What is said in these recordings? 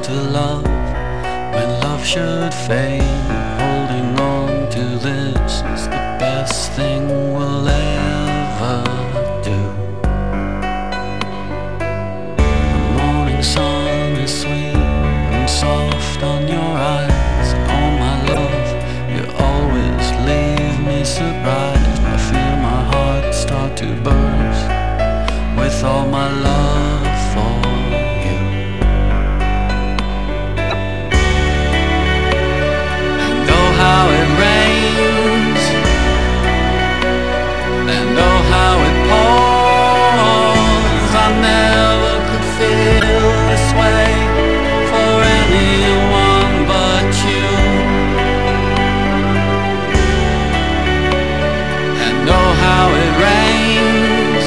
to love when love should fade. Holding on to this is the best thing we'll ever do. The morning sun is sweet and soft on your eyes. Oh my love, you always leave me surprised. I feel my heart start to burst with all my love for you. And oh how it rains, and oh how it pours. I never could feel this way for anyone but you. And oh how it rains,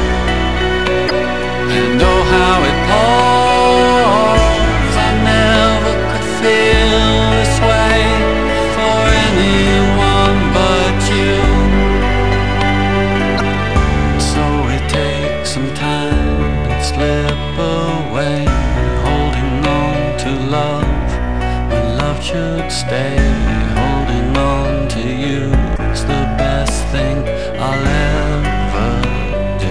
and oh how it pours. I never could feel this way for anyone but you. So we take some time and slip away, holding on to love when love should stay. Holding on to you is the best thing I'll ever do.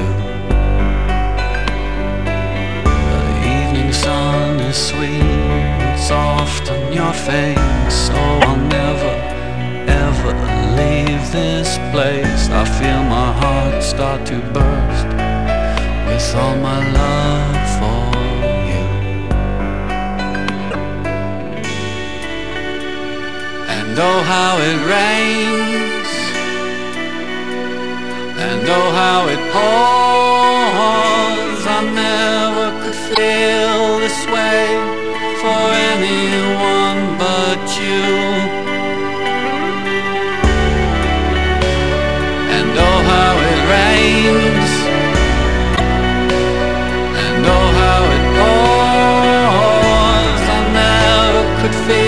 The evening sun is sweet and soft on your face, so I'll never ever leave this place. I feel my heart start to burst with all my love for you. And oh how it rains, and oh how it pours. I never could feel this way for anyone but you. And oh how it rains, and oh how it pours. I never could feel